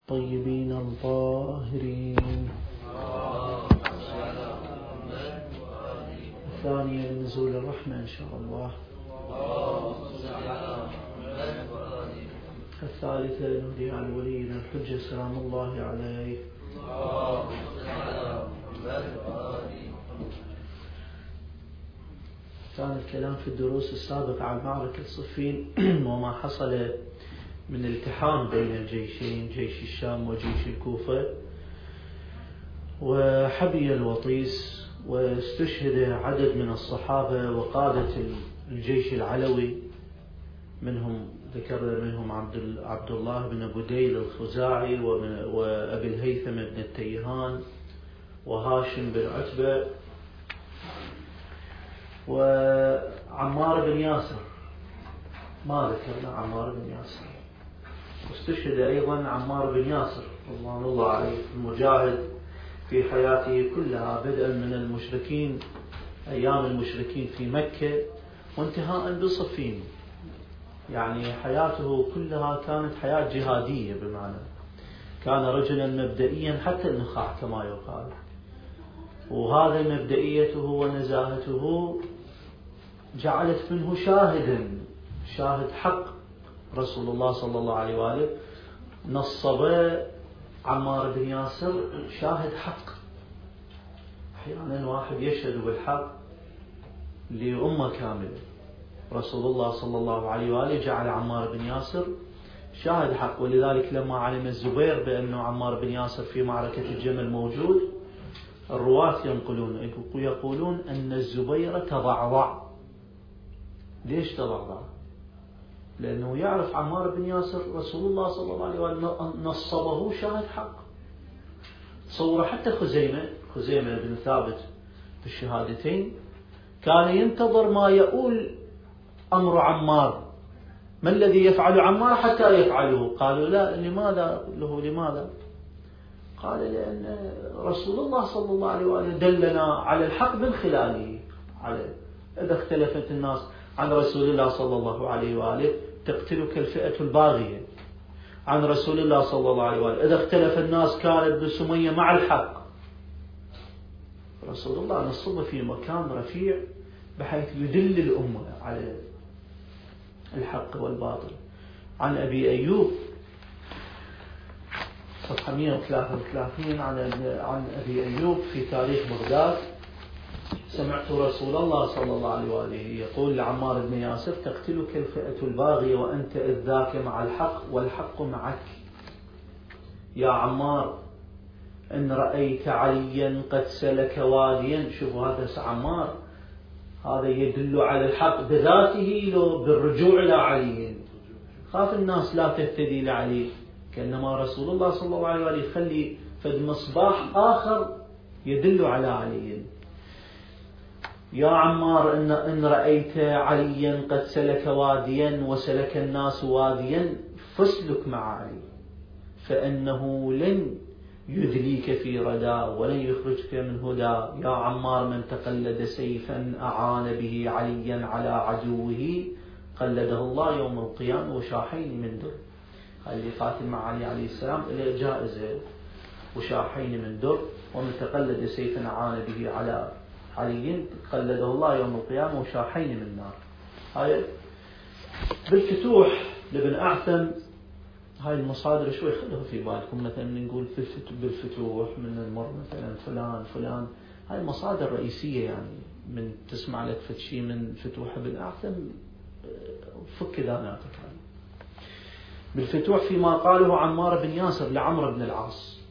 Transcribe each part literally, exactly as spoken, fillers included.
الطيبين الطاهرين. الثانية من نزول الرحمة إن شاء الله. الثالثة نهدي عن ولينا الحجة سلام الله عليه. كان الكلام في الدروس السابقة عن معركة صفين وما حصل من التحام بين الجيشين، جيش الشام وجيش الكوفة، وحبي الوطيس، واستشهد عدد من الصحابة وقادة الجيش العلوي، منهم ذكر منهم عبد الله بن بديل الخزاعي وأبي الهيثم بن التيهان وهاشم بن عتبة وعمار بن ياسر. ما ذكرنا عمار بن ياسر. واستشهد أيضا عمار بن ياسر رضوان الله عليه المجاهد في حياته كلها، بدءا من المشركين أيام المشركين في مكة وانتهاء بصفين. يعني حياته كلها كانت حياة جهادية، بمعنى كان رجلا مبدئيا حتى النخاع كما يقال، وهذا مبدئيته ونزاهته جعلت منه شاهدا شاهد حق. رسول الله صلى الله عليه وآله نصب عمار بن ياسر شاهد حق. أحيانا واحد يشهد بالحق لأمة كاملة، رسول الله صلى الله عليه وآله جعل عمار بن ياسر شاهد حق. ولذلك لما علم الزبير بأن عمار بن ياسر في معركة الجمل موجود، الرواة ينقلون يقولون أن الزبير تضعضع. ليش تضعضع؟ لأنه يعرف عمار بن ياسر رسول الله صلى الله عليه وآله نصبه شاهد حق. تصور حتى خزيمة خزيمة بن ثابت بالشهادتين كان ينتظر ما يقول أمر عمار، ما الذي يفعل عمار حتى يفعله. قالوا لا، لماذا له لماذا؟ قال لأن رسول الله صلى الله عليه وآله دلنا على الحق من خلاله. على إذا اختلفت الناس عن رسول الله صلى الله عليه وآله تقتلك الفئة الباغية. عن رسول الله صلى الله عليه وآله إذا اختلف الناس كانت بسمية مع الحق. رسول الله نصب في مكان رفيع بحيث يدل الأمة على الحق والباطل. عن أبي أيوب صفحة مئة وثلاثة وثلاثين عن عن أبي أيوب في تاريخ بغداد: سمعت رسول الله صلى الله عليه وآله يقول لعمار بن ياسر: تقتلك الفئة الباغية وأنت إذ ذاك مع الحق والحق معك. يا عمار إن رأيت عليا قد سلك واديا. شوفوا هذا عمار، هذا يدل على الحق بذاته لو بالرجوع إلى علي. خاف الناس لا تهتدي لعلي، كأنما رسول الله صلى الله عليه وآله يخلي فد مصباح آخر يدل على علي. يا عمار إن, إن رأيت عليا قد سلك واديا وسلك الناس واديا فاسلك مع علي، فإنه لن يذليك في ردى ولن يخرجك من هدى. يا عمار من تقلد سيفا أعان به عليا على عدوه قلده الله يوم القيامة وشاحين من در. اللي قاتل مع علي عليه السلام إلى جائزة وشاحين من در، ومن تقلد سيفا أعان به على علي قلده الله يوم القيامة وشاحين من نار. هاي بالفتوح لابن أعثم. هاي المصادر شوي خلوها في بالكم، مثلا نقول في بالفتوح من المر مثلا فلان فلان، هاي مصادر رئيسية. يعني من تسمع لك فتشي من فتوح ابن أعثم فك ذاناتك. بالفتوح فيما قاله عمار بن ياسر لعمر بن العاص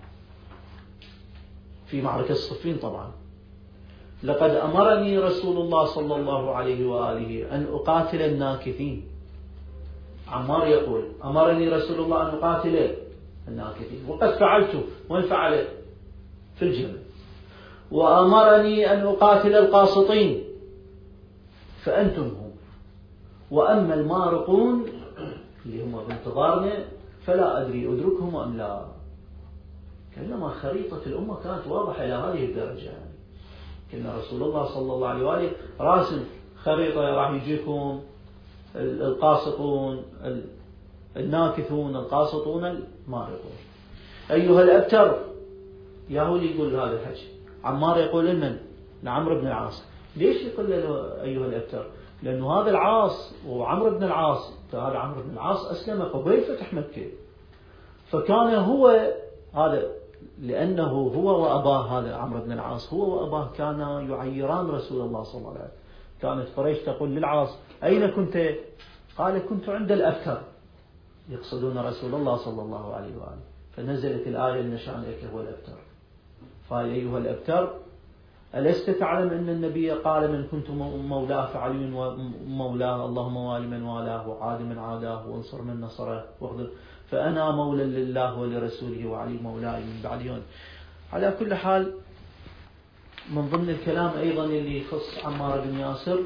في معركة صفين طبعا: لقد أمرني رسول الله صلى الله عليه وآله أن أقاتل الناكثين. عمار يقول: أمرني رسول الله أن أقاتل الناكثين وقد فعلت. وين فعل؟ في الجبل. وأمرني أن أقاتل القاسطين فأنتم هم، وأما المارقون اللي هم بانتظارنا فلا أدري أدركهم أم لا. كأنما خريطة الأمة كانت واضحة إلى هذه الدرجة. يعني كأن رسول الله صلى الله عليه وآله راسم خريطة راح يجيكم القاسطون الناكثون القاسطون المارقون. أيها الأبتر، يا هو اللي يقول هذا الحكي. عمار يقول لمن؟ لعمرو بن العاص. ليش يقول له أيها الأبتر؟ لأنه هذا العاص وعمرو بن العاص، هذا عمرو بن العاص أسلم قبيل فتح مكة، فكان هو هذا، لأنه هو وأباه، هذا عمرو بن العاص هو وأباه كانا يعيران رسول الله صلى الله عليه وسلم. كانت قريش تقول للعاص: أين كنت؟ قال: كنت عند الأبتر، يقصدون رسول الله صلى الله عليه وآله. فنزلت الآية: إن شأنك هو الأبتر. قال: أيها الأبتر، ألست تعلم أن النبي قال: من كنت مولاه فعلي ومولاه، اللهم والي من والاه وعاد من عاداه وانصر من نصره واغذر، فأنا مولى لله ولرسوله وعلي مولاي من بعدهم. على كل حال، من ضمن الكلام أيضا اللي يخص عمار بن ياسر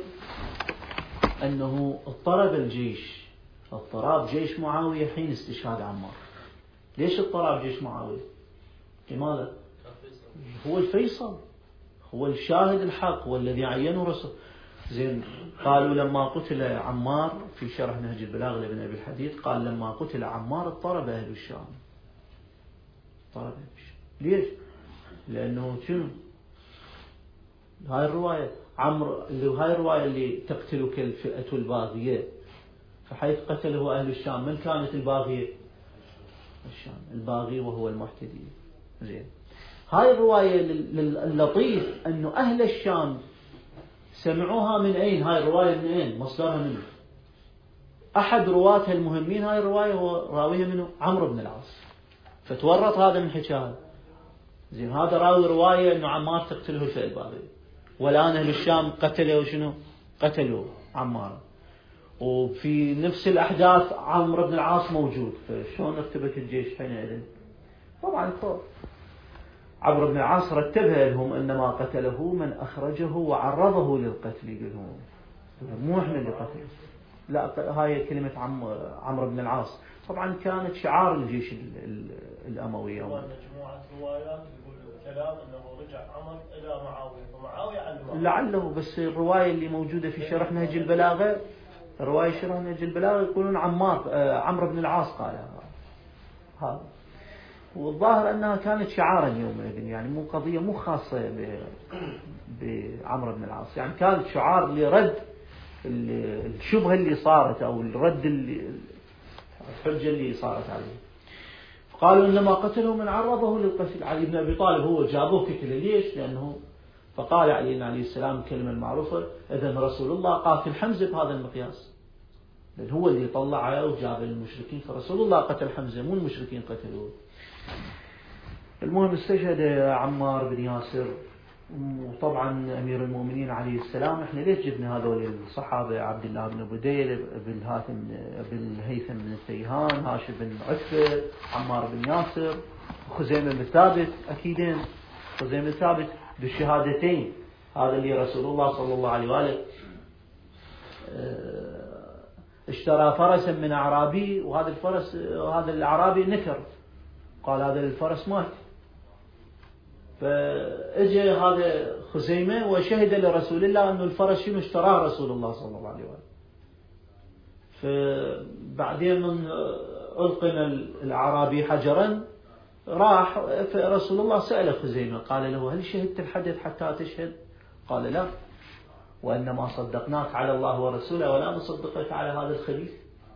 أنه اضطرب الجيش، اضطراب جيش معاوية حين استشهاد عمار. ليش اضطراب جيش معاوية؟ لماذا؟ هو الفيصل، هو الشاهد الحق، هو الذي عينه رسول. زين، قالوا لما قتل عمار في شرح نهج البلاغة لابن أبي الحديد، قال: لما قتل عمار اضطرب أهل الشام. اضطرب أهل الشام. ليش؟ لأنه شنو؟ هاي الرواية عمرو، اللي هاي الرواية اللي تقتلك الفئة الباغية، فحيث قتله أهل الشام، من كانت الباغية؟ الشام، الباغي وهو المعتدي. زين، هاي الرواية اللطيف أنه أهل الشام سمعوها من أين؟ هاي الرواية من أين؟ مصدرها منه. أحد رواتها المهمين هاي الرواية هو راويها منه عمرو بن العاص، فتورط هذا من حكاها. زين، هذا راوي رواية أنه عمار تقتله الفئة الباغية، والآن أهل الشام قتلوا شنو؟ قتلوا عمار، وفي نفس الأحداث عمرو بن العاص موجود، فشون ارتبك الجيش حينئذ؟ طبعا خوف. عمرو بن العاص رتبها لهم: أنما قتله من أخرجه وعرضه للقتل. يقولون مو إحنا اللي قتله، لا، هاي كلمة عمرو بن العاص. طبعا كانت شعار الجيش الأموي. مجموعة روايات يقول كلام أنه رجع عمر إلى معاوية، فمعاوية علمه لعله، بس الرواية اللي موجودة في شرح نهج البلاغة، رواية شرح نهج البلاغة، يقولون عمار عمرو بن العاص قالها. هذا والظاهر أنها كانت شعارا يومئذ، يعني مو قضية مو خاصة بعمرو بن العاص، يعني كانت شعار لرد الشبهة اللي صارت أو الرد اللي الحجة اللي صارت عليه. قالوا إنما قتله من عرضه للقتل. علي بن أبي طالب هو جابوه كتله. ليش؟ لأنه فقال علي عليه السلام الكلمة المعروفة: إذن رسول الله قاتل حمزة بهذا المقياس، لأن هو اللي طلعه وجاب المشركين، فرسول الله قتل حمزة مو المشركين قتلوه. المهم استشهد عمار بن ياسر، وطبعا أمير المؤمنين عليه السلام. احنا ليش جبنا هذول الصحابة؟ عبد الله بن بديل، بالهاثم بالهيثم بن التيهان، هاشم بن عتبة، عمار بن ياسر، خزيمة بن ثابت. أكيدين خزيمة بن ثابت بالشهادتين، هذا اللي رسول الله صلى الله عليه وآله اشترى فرسا من أعرابي، وهذا الفرس هذا الأعرابي نكر، قال هذا الفرس مات، فاجى هذا خزيمة وشهد لرسول الله أنه الفرس شنو اشتراه رسول الله صلى الله عليه وآله. فبعدين من ألقن الأعرابي حجرا راح، فرسول الله سأل خزيمة قال له: هل شهدت الحدث حتى تشهد؟ قال: لا، وإنما صدقناك على الله ورسوله ولا نصدقك على هذا الخبيث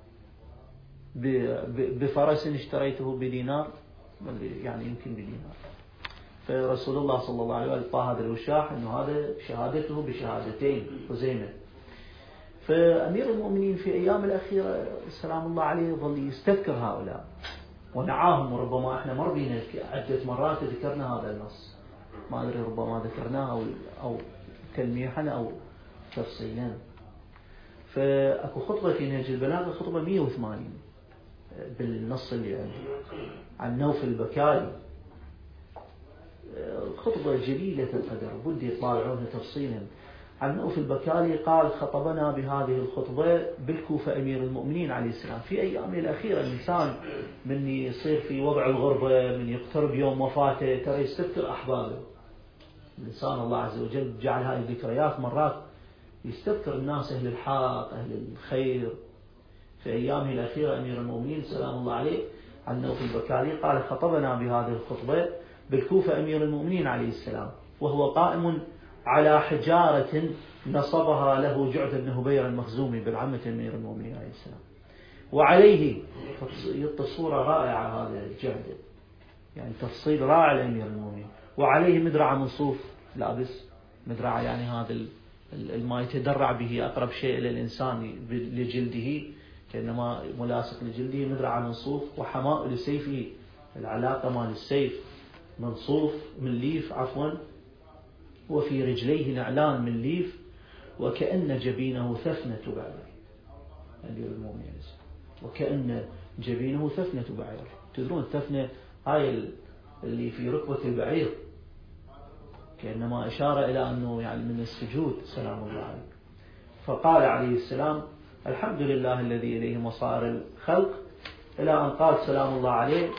بفرس اشتريته بدينار، يعني يمكن بدينار. فرسول الله صلى الله عليه وسلم طاه هذا الوشاح أنه هذا شهادته بشهادتين خزيمة. فأمير المؤمنين في أيام الأخيرة سلام الله عليه ظل يستذكر هؤلاء ونعاهم، وربما احنا مر بينا عدة مرات ذكرنا هذا النص، ما أدري ربما ذكرناه أو أو تلميحا أو تفصيلا. فأكو خطبة في نهج البلاغة، خطبة مئة وثمانين بالنص اللي عندي، عن نوف البكائي، خطبة جليلة القدر، بدي يطالعونها تفصيلا. عن نوف البكالي قال: خطبنا بهذه الخطبة بالكوفة أمير المؤمنين عليه السلام في أيامه الأخيرة. الإنسان من يصير في وضع الغربة، من يقترب يوم وفاته، ترى يستذكر أحبابه. الإنسان الله عز وجل جعل هذه الذكريات مرات يستذكر الناس، أهل الحق، أهل الخير، في أيامه الأخيرة أمير المؤمنين سلام الله عليه عنه في البكالي قال خطبنا بهذه الخطبة بالكوفة أمير المؤمنين عليه السلام وهو قائم على حجارة نصبها له جعد بن هبير المخزومي بالعمة أمير المؤمنين عليه السلام، وعليه الصورة رائعة هذا الجعد، يعني تفصيل رائع لأمير المؤمنين، وعليه مدرعة من صوف لابس مدرعة، يعني هذا ما يتدرع به أقرب شيء إلى الإنسان لجلده كأنما ملاصق لجلده، مدرعة من صوف، وحماء لسيفه، العلاقة مال السيف من صوف من ليف عفوا، وفي رجليه نعلان من ليف، وكأن جبينه ثفنة بعير أمير المؤمنين، وكأن جبينه ثفنة بعير. تدرون الثفنة هاي اللي في ركبة البعير، كأنما إشارة إلى أنه يعني من السجود سلام الله عليه. فقال عليه السلام الحمد لله الذي إليه مصائر الخلق، إلى أن قال سلام الله عليه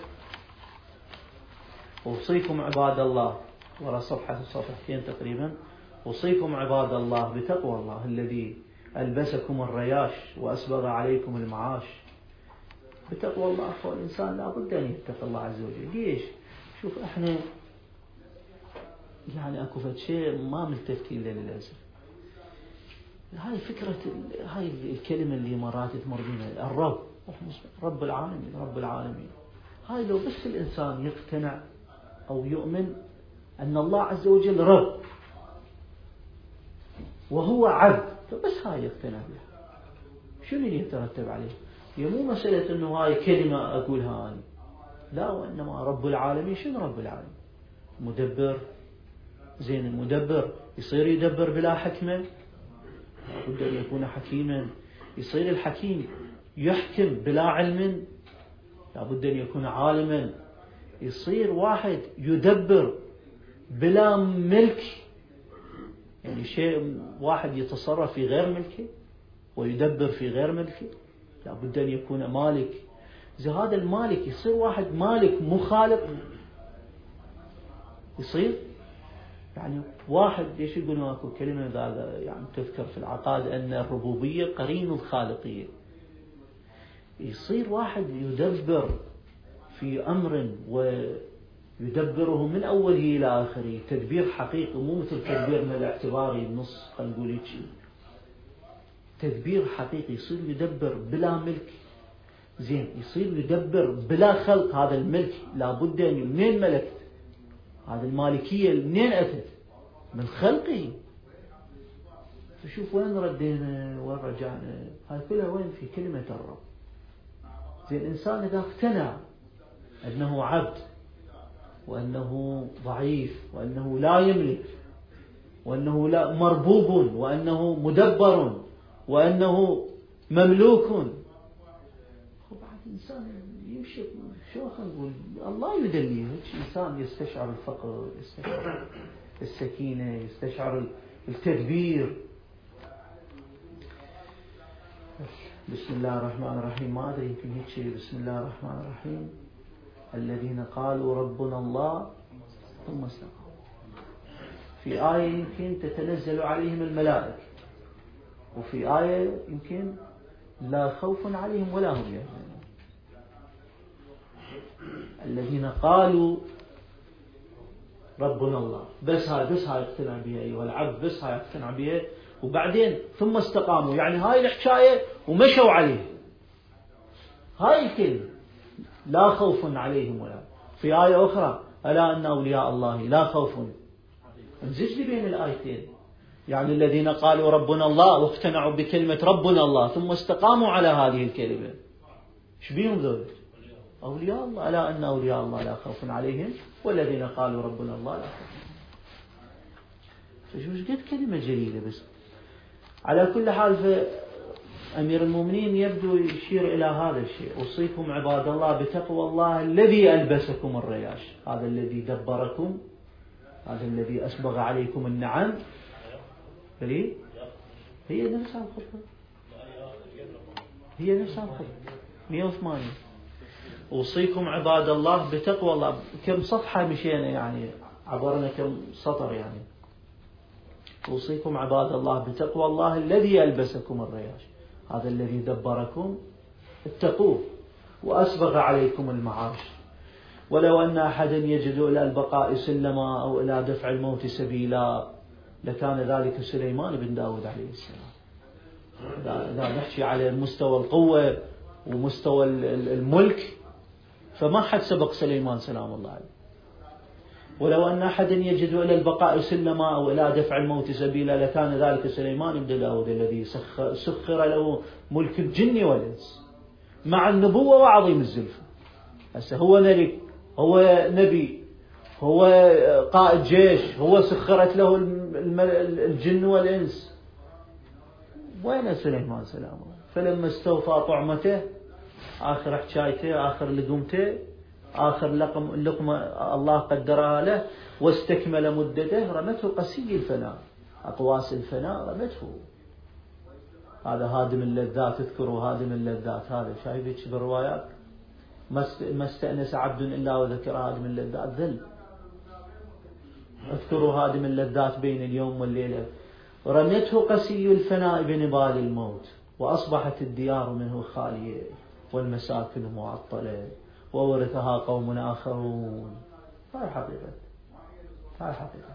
أوصيكم عباد الله، ولا صفحة صفحتين تقريبا، أوصيكم عباد الله بتقوى الله الذي ألبسكم الرياش وأسبغ عليكم المعاش. بتقوى الله أخوة الإنسان لا بد أن يتقى الله عز وجل. ليش؟ شوف احنا يعني أكو فد شيء ما ملتفتين له للأسف. هاي فكرة هاي الكلمة اللي مرات تمر بنا الرب، رب العالمين رب العالمين، هاي لو بس الإنسان يقتنع أو يؤمن أن الله عز وجل رب وهو عبد، فبس هاي يقتنع بها، شنو اللي يترتب عليه؟ هي مو مسألة أنه هاي كلمة أقولها أنا، لا، وإنما رب العالمين. شنو رب العالمين؟ مدبر. زين المدبر يصير يدبر بلا حكمة؟ لابد أن يكون حكيما. يصير الحكيم يحكم بلا علم؟ لابد أن يكون عالما. يصير واحد يدبر بلا ملك، يعني شيء واحد يتصرف في غير ملكه ويدبر في غير ملكه، لابد أن يكون مالك. إذا هذا المالك يصير واحد مالك مخالق، يصير يعني واحد ليش يقولون اكو كلمة هذا يعني تذكر في العقائد أن الربوبية قرين الخالقية. يصير واحد يدبر في أمر ويدبره من أوله إلى آخره تدبير حقيقي، مو مثل تدبيرنا الاعتباري النص خلينا نقول هيك، تدبير حقيقي. يصير يدبر بلا ملك. زين يصير يدبر بلا خلق. هذا الملك لابد أن منين ملكت؟ هذا المالكية منين أتت؟ من خلقه. فشوف وين ردينا وين رجعنا، هاي كلها وين؟ في كلمة الرب. زين الإنسان إذا اقتنع أنه عبد وأنه ضعيف وأنه لا يملك وأنه لا مربوب وأنه مدبر وأنه مملوك، وبعد الإنسان يمشي شو خلينا نقول الله يدليه. إنسان يستشعر الفقر، يستشعر السكينة، يستشعر التدبير. بسم الله الرحمن الرحيم. ما أدري يمكن هيك شيء. بسم الله الرحمن الرحيم. الذين قالوا ربنا الله ثم استقاموا. في آية يمكن تتنزل عليهم الملائكة، وفي آية يمكن لا خوف عليهم ولا هم يحزنون. الذين قالوا ربنا الله، بس هاي بس هاي يقتنع بها أيها العبد، بس هاي يقتنع بها. وبعدين ثم استقاموا، يعني هاي الحكاية ومشوا عليه. هاي الكلمة لا خوف عليهم ولا. في آية أخرى ألا أن أولياء الله لا خوف. انزج لي بين الآيتين. يعني الذين قالوا ربنا الله واقتنعوا بكلمة ربنا الله ثم استقاموا على هذه الكلمة، ايش بيهم ذول؟ أولياء الله. ألا أن أولياء الله لا خوف عليهم والذين قالوا ربنا الله لا خوف. فشوش قد كلمة جليلة. بس على كل حال أمير المؤمنين يبدو يشير إلى هذا الشيء. أوصيكم عباد الله بتقوى الله الذي ألبسكم الرياش، هذا الذي دبركم، هذا الذي أسبغ عليكم النعم. هي هي نفسها الخطبة، هي نفسها الخطبة مئة وثمانية. أوصيكم عباد الله بتقوى الله. كم صفحة مشينا يعني، عبرنا كم سطر يعني. أوصيكم عباد الله بتقوى الله الذي ألبسكم الرياش، هذا الذي دبركم، اتقوه وأسبغ عليكم المعاش. ولو أن أحدا يجد إلى البقاء سلما أو إلى دفع الموت سبيلا لكان ذلك سليمان بن داود عليه السلام. إذا نحكي على مستوى القوة ومستوى الملك فما حد سبق سليمان سلام الله عليه. ولو أن أحدا يجد إلى البقاء سلما أو إلى دفع الموت سبيلا لكان ذلك سليمان بن داود الذي سخر له ملك الجن والإنس مع النبوة وعظيم الزلفة. هسه هو ملك، هو نبي، هو قائد جيش، هو سخرت له الجن والإنس. وين سليمان سلام الله؟ فلما استوفى طعمته آخر حكايته آخر لقمته آخر لقم اللقمة الله قدرها له واستكمل مدته رمته قسي الفناء، أقواس الفناء رمته. هذا هادم اللذات، اذكروا هادم اللذات. هذا شايفك بالروايات ما استأنس عبد إلا وذكر هادم اللذات ذل. اذكروا هادم اللذات بين اليوم والليلة. رمته قسي الفناء بنبال الموت وأصبحت الديار منه خالية والمساكن معطلة وورثها قوم آخرون. هاي حقيقة، هاي حقيقة.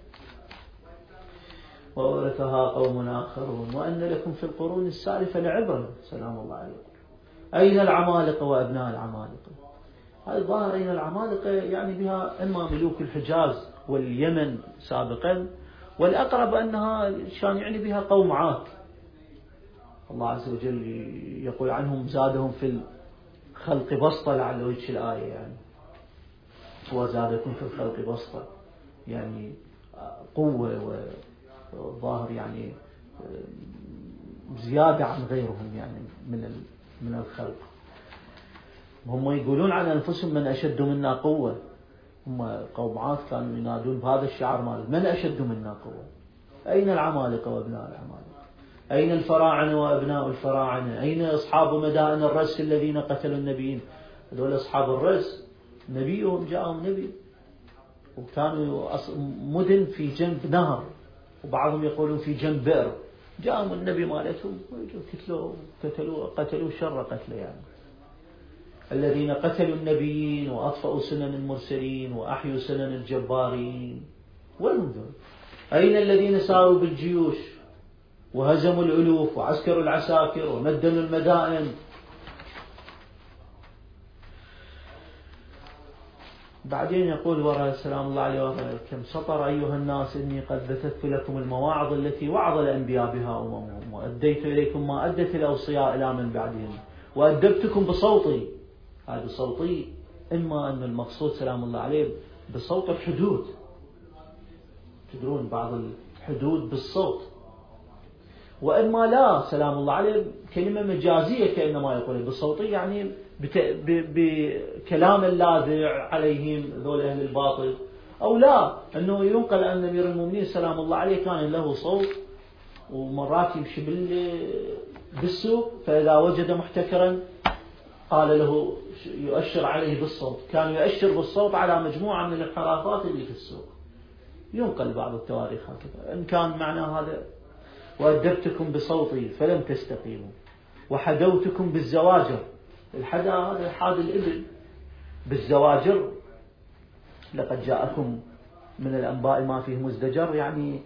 وورثها قوم آخرون وأن لكم في القرون السالفة لعبرة سلام الله عليكم. أين العمالقة وأبناء العمالقة؟ هاي الظاهر أين العمالقة يعني بها إما ملوك الحجاز واليمن سابقا، والأقرب أنها كان يعني بها قوم عاد. الله عز وجل يقول عنهم زادهم في الخلق بسطة، لعل وجه الآية يعني وزادكم في الخلق بسطة يعني قوة وظاهر يعني زيادة عن غيرهم يعني من من الخلق. هم يقولون عن أنفسهم من أشد منا قوة. هم قوم عاد كانوا ينادون بهذا الشعار مال من أشد منا قوة. أين العمالقة وأبناء العمالقة؟ أين الفراعنة وأبناء الفراعنة؟ أين أصحاب مدائن الرس الذين قتلوا النبيين؟ هذول أصحاب الرس نبيهم جاءهم نبي وكانوا مدن في جنب نهر وبعضهم يقولون في جنب بئر، جاءهم النبي مالتهم قتلوا قتلوا قتلوا شر قتله يعني. الذين قتلوا النبيين وأطفأوا سنن المرسلين وأحيوا سنن الجبارين. وين دول؟ أين الذين ساروا بالجيوش وهزموا الألوف وعسكروا العساكر ومدنوا المدائن؟ بعدين يقول وراء سلام الله عليه وراء كم سطر أيها الناس إني قد بثثت لكم المواعظ التي وعظ الأنبياء بها أممهم وأديت إليكم ما أدت الأوصياء إلى من بعدهم وأدبتكم بصوتي. هذا صوتي إما أن المقصود سلام الله عليه بصوت الحدود، تدرون بعض الحدود بالصوت، وإما لا سلام الله عليه كلمة مجازية كأنما يقول بصوتي يعني بكلام اللاذع عليهم ذول أهل الباطل، أو لا أنه ينقل أن أمير المؤمنين سلام الله عليه كان له صوت ومرات يمشي بالسوق فإذا وجد محتكرا قال له يؤشر عليه بالصوت، كان يؤشر بالصوت على مجموعة من الانحرافات اللي في السوق. ينقل بعض التواريخ هكذا. إن كان معنى هذا وأدبتكم بصوتي فلم تستقيموا وحدوتكم بالزواجر. الحدا هذا حاد الإبل بالزواجر. لقد جاءكم من الأنباء ما فيه مزدجر يعني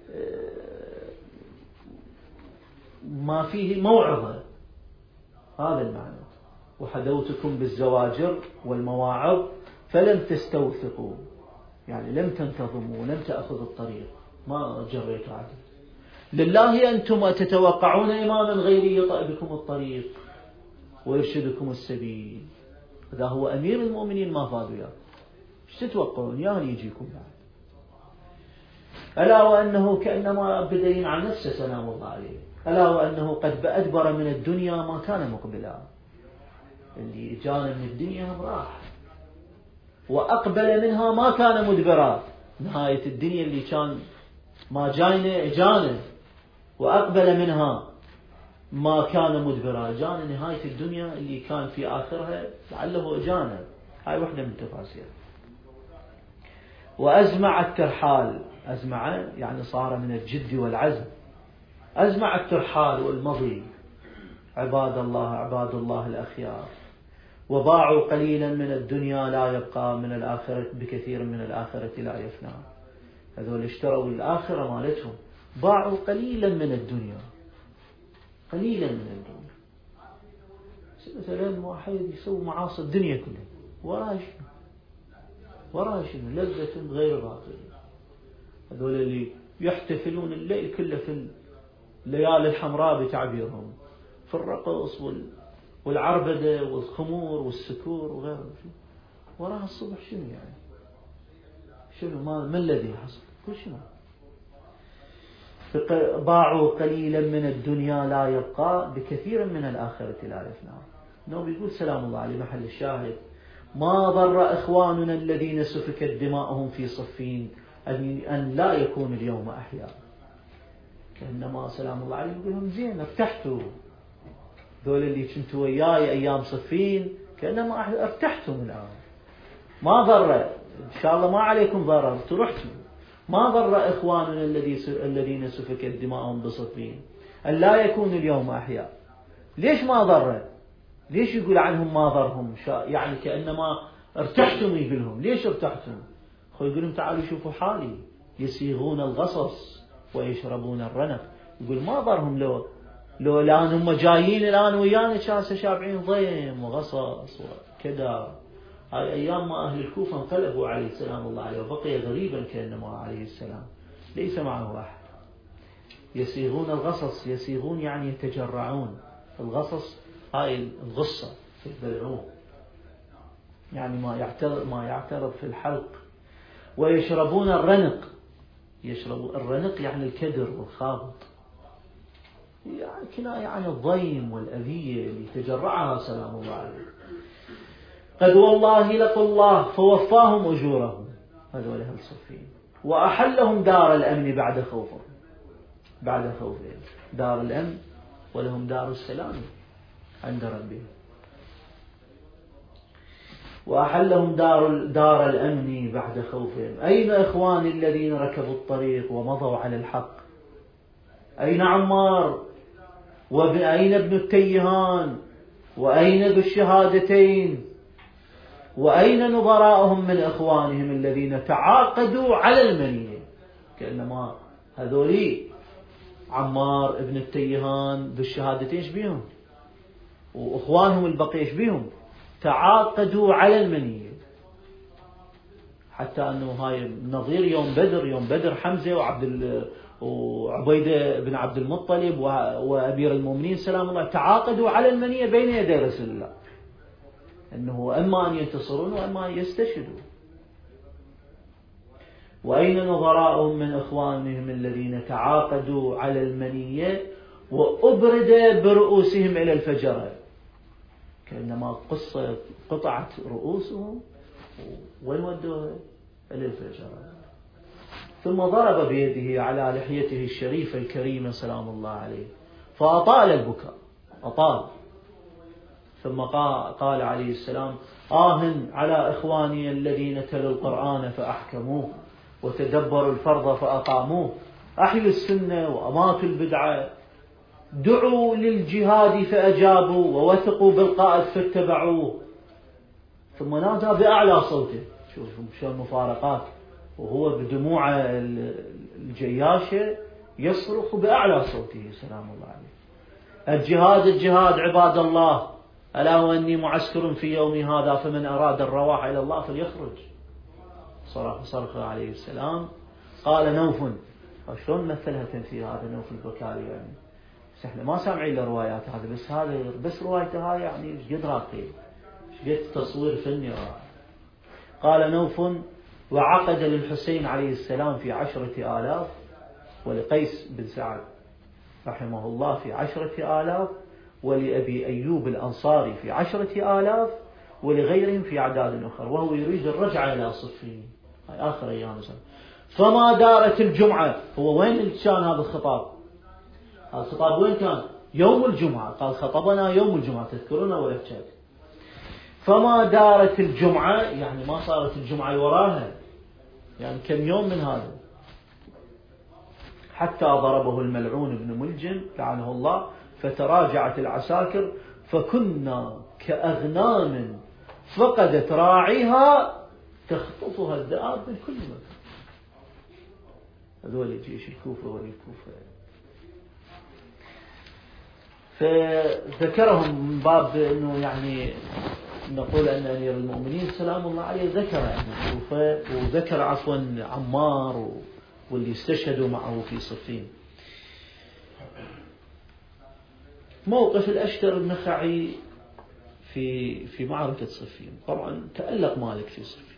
ما فيه موعظة، هذا المعنى. وحدوتكم بالزواجر والمواعظ فلم تستوثقوا يعني لم تنتظموا ولم تأخذوا الطريق، ما جريتوا عدل. لله أنتم تتوقعون إماما غيري يطأ بكم الطريق ويرشدكم السبيل. هذا هو أمير المؤمنين ما فادوا ياكم، ايش تتوقعون يعني يجيكم بعد؟ ألا وأنه كأنما بدين عن نفسه سلام الله عليه. ألا وأنه قد أدبر من الدنيا ما كان مقبلا. اللي جانا من الدنيا راح وأقبل منها ما كان مدبرا. نهاية الدنيا اللي كان ما جاينا جانا وأقبل منها ما كان مدبرا. جانا نهاية الدنيا اللي كان في آخرها لعله جانا. هاي وحدة من تفاسير. وأزمع الترحال. أزمع يعني صار من الجد والعزم. أزمع الترحال والمضي عباد الله عباد الله الأخيار، وباعوا قليلا من الدنيا لا يبقى من الآخرة بكثير من الآخرة لا يفنى. هذول اشتروا الآخرة مالتهم، باعوا قليلا من الدنيا، قليلا من الدنيا. مثلا واحد يسوي معاصي الدنيا كلها، وراه شنو؟ وراه شنو؟ لذة غير باطلة. هذول اللي يحتفلون الليل كله في الليالي الحمراء بتعبيرهم، في الرقص والعربدة والخمور والسكور وغيره، وراها الصبح شنو يعني؟ شنو ما, ما الذي حصل؟ كل شنو؟ باعوا قليلا من الدنيا لا يبقى بكثير من الآخرة لا يفنى. نو بيقول سلام الله عليه محل الشاهد: ما ضر إخواننا الذين سفكت دماؤهم في صفين أن لا يكون اليوم أحياء. كأنما سلام الله عليه يقول لهم زين ارتحتوا، ذول اللي كنتوا وياي أيام صفين كأنما ارتحتوا من الآن، ما ضر إن شاء الله، ما عليكم ضرر، ترحتوا. ما ضر إخواننا الذين سفكت دماؤهم بصفين أن لا يكون اليوم أحياء. ليش ما ضر؟ ليش يقول عنهم ما ضرهم؟ يعني كأنما ارتحتم يقولهم. ليش ارتحتم؟ خو يقولهم تعالوا شوفوا حالي، يسيغون الغصص ويشربون الرنق. يقول ما ضرهم، لو لو الآن هم جايين الآن ويانا كاسة شابعين ضيم وغصص وكذا. هاي أيام ما أهل الكوفة انقلبوا عليه سلام الله عليه، وبقي غريبا كأنما عليه السلام ليس معه أحد. يسيغون الغصص، يسيغون يعني يتجرعون. الغصص هاي الغصة يبلعون، يعني ما يعترض ما يعترض في الحلق. ويشربون الرنق، يشربون الرنق يعني الكدر والخابط، يعني كناية عن الضيم والأذية اللي تجرعها سلام الله عليه. قد والله لقوا الله فوفاهم أجورهم، هذول أهل صفين، وأحلهم دار الأمن بعد خوفهم، بعد خوفهم دار الأمن، ولهم دار السلام عند ربهم. وأحلهم دار دار الأمن بعد خوفهم. أين إخواني الذين ركبوا الطريق ومضوا على الحق؟ أين عمار؟ وأين ابن التيهان؟ وأين ذو الشهادتين؟ وأين نظراءهم من إخوانهم الذين تعاقدوا على المنية؟ كأنما هذولي عمار ابن التيهان ذو الشهادتين ايش بيهم؟ وإخوانهم البقية ايش بيهم؟ تعاقدوا على المنية. حتى أنه هاي نظير يوم بدر، يوم بدر حمزة وعبد وعبيدة بن عبد المطلب وأمير المؤمنين سلام الله تعاقدوا على المنية بين يدي رسول الله، أنه أما أن ينتصرون وأما أن يستشهدوا. وأين نظراءهم من إخوانهم الذين تعاقدوا على المنية وأبرد برؤوسهم إلى الفجر؟ كأنما قصة قطعت رؤوسهم وين ودوها؟ إلى الفجر. ثم ضرب بيده على لحيته الشريفة الكريمة سلام الله عليه فأطال البكاء، أطال. ثم قال عليه السلام: آه على إخواني الذين تلوا القرآن فأحكموه وتدبروا الفرض فأقاموه، أحيوا السنة وأماتوا البدعة، دعوا للجهاد فأجابوا ووثقوا بالقائد فاتبعوه. ثم نادى بأعلى صوته، شوف شو المفارقات، وهو بدموع الجياشة يصرخ بأعلى صوته سلام الله عليه: الجهاد الجهاد عباد الله، ألا وأني معسكر في يومي هذا، فمن أراد الرواح إلى الله فليخرج. صرخ صرخه عليه السلام. قال نوف، شلون مثلها تمثيل هذا نوف البكاري؟ يعني بس احنا ما سامعين الروايات هذه، بس هذا بس روايته هاي يعني قد راقي، قد تصوير فني رائع. قال نوف: وعقد للحسين عليه السلام في عشرة آلاف، ولقيس بن سعد رحمه الله في عشرة آلاف، ولأبي أيوب الأنصاري في عشرة آلاف، ولغيرهم في أعداد أخرى، وهو يريد الرجعة إلى صفين، هاي آخر أيام سنة. فما دارت الجمعة، هو وين كان هذا الخطاب؟ هذا الخطاب وين كان؟ يوم الجمعة، قال خطبنا يوم الجمعة، تذكرون ولا تشاهد؟ فما دارت الجمعة يعني ما صارت الجمعة وراها، يعني كم يوم من هذا، حتى ضربه الملعون ابن ملجم لعنه الله فتراجعت العساكر فكنا كأغنام فقدت راعيها تخطفها الذئاب من كل مكان. هذول جيش الكوفة والكوفة. فذكرهم من باب أنه يعني نقول أن أمير المؤمنين سلام الله عليه ذكر عن الكوفة وذكر عفوا عمار واللي استشهدوا معه في صفين. موقف الأشتر النخعي في في معركة صفين، طبعا تألق مالك في صفين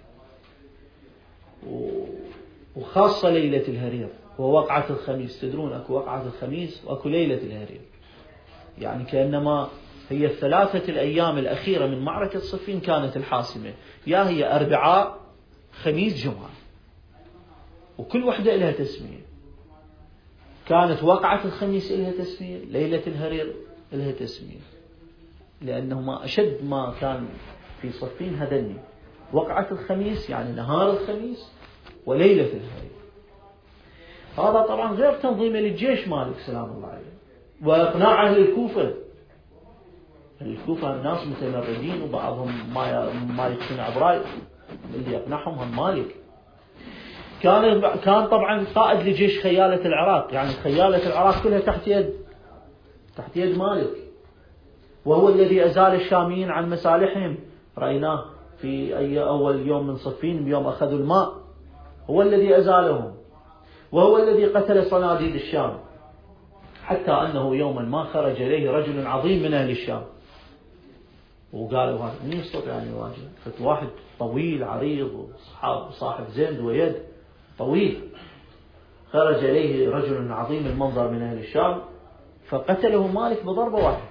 وخاصة ليلة الهرير ووقعة الخميس. تدرون أكو وقعة الخميس وأكو ليلة الهرير، يعني كأنما هي الثلاثة الأيام الأخيرة من معركة صفين كانت الحاسمة، يا هي أربعاء خميس جمعة، وكل وحدة لها تسمية. كانت وقعة الخميس لها تسمية، ليلة الهرير لها تسمية، لأنه ما أشد ما كان في صفين هذني، وقعة الخميس يعني نهار الخميس وليلة الهرير. هذا طبعا غير تنظيم للجيش مالك سلام الله عليه وإقناع أهل الكوفة. الكوفة الناس متمردين وبعضهم ما ما يقتنع برأي، اللي يقنعهم هم مالك. كان كان طبعا قائد لجيش خيالة العراق، يعني خيالة العراق كلها تحت يد تحت يد مالك، وهو الذي أزال الشاميين عن مصالحهم. رأيناه في أي أول يوم من صفين بيوم أخذوا الماء، هو الذي أزالهم، وهو الذي قتل صناديد الشام، حتى أنه يوما ما خرج إليه رجل عظيم من أهل الشام وقالوا هذا من يستطيع أن يواجه؟ فواحد طويل عريض وصاحب صاحب زند ويد طويل، خرج إليه رجل عظيم المنظر من أهل الشام فقتله مالك بضربة واحدة.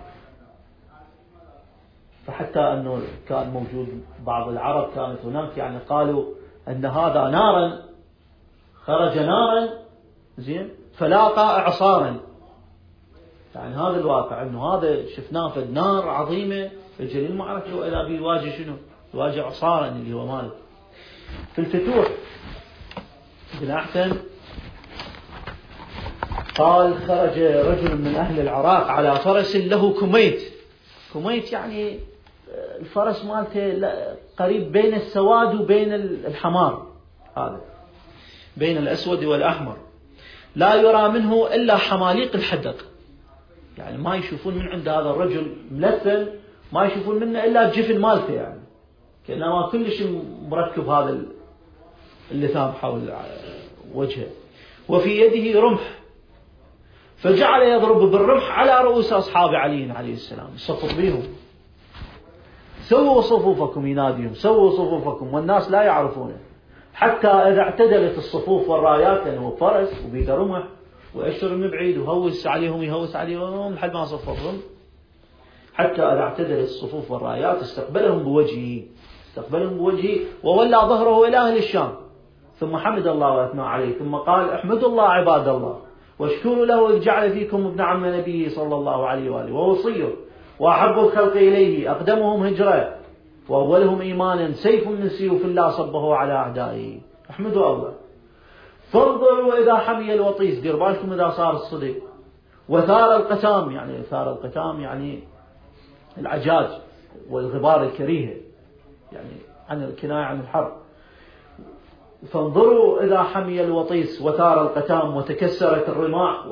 فحتى أنه كان موجود بعض العرب كانت هناك يعني قالوا أن هذا نارا خرج نارا زين فلاقى إعصارا، يعني هذا الواقع أنه هذا شفناه في النار عظيمة الجليل المعركة وإذا بيواجه شنو؟ يواجه إعصارا اللي هو مالك. في الفتوح بن أحسن قال خرج رجل من أهل العراق على فرس له كميت. كميت يعني الفرس مالته قريب بين السواد وبين الحمار، هذا بين الأسود والأحمر، لا يرى منه إلا حماليق الحدق، يعني ما يشوفون من عند هذا الرجل ملثم ما يشوفون منه إلا الجفن مالته، يعني كأنما كل شيء مركب هذا اللثام حول وجهه، وفي يده رمح، فجعل يضرب بالرمح على رؤوس أصحاب علي عليه السلام يصفق بهم، سووا صفوفكم يناديهم سووا صفوفكم، والناس لا يعرفونه، حتى إذا اعتدلت الصفوف والرايات لأنه فرس وبيد رمح وأشر من بعيد وهوس عليهم يهوس عليهم لحد ما صففهم، حتى إذا اعتدلت الصفوف والرايات استقبلهم بوجهه استقبلهم بوجهه وولى ظهره إلى أهل الشام، ثم حمد الله وأثنى عليه، ثم قال احمدوا الله عباد الله واشكروا له إذ جعل فيكم ابن عم نبيه صلى الله عليه وآله ووصيه وأحب الخلق إليه أقدمهم هجرة وأولهم إيمانا سيف من سيوف الله صبه على أعدائه، احمدوا الله. فانظروا إذا حمي الوطيس، دير بالكم إذا صار الصدق، وثار القتام، يعني ثار القتام يعني العجاج والغبار الكريهة، يعني عن الكناية عن الحرب. فانظروا إذا حمي الوطيس وثار القتام وتكسرت الرماح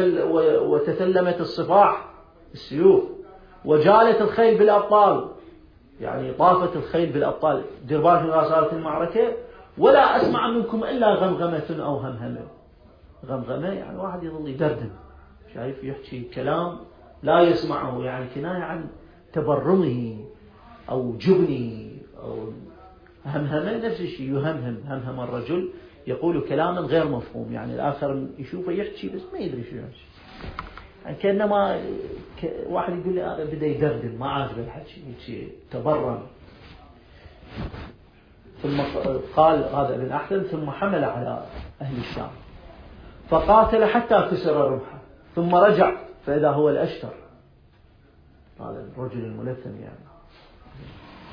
وتثلمت الصفاح السيوف وجالت الخيل بالأبطال، يعني طافت الخيل بالأبطال، دير بالكم إذا صارت المعركة ولا أسمع منكم إلا غمغمة أو همهمة. غمغمة يعني واحد يظل يدردن، شايف يحكي كلام لا يسمعه، يعني كناية عن تبرمه أو جبنه أو همهمة، نفس الشيء يهمهم، همهم الرجل يقول كلاما غير مفهوم، يعني الآخر يشوفه يحكي بس ما يدري شو يحكي، يعني كأنما واحد يقول لي أنا بدأ يدردن ما عاجبه الحكي يحكي تبرم. ثم قال هذا ابن أحسن ثم حمل على أهل الشام فقاتل حتى كسر رمحه، ثم رجع فإذا هو الأشتر هذا الرجل الملثم يعني.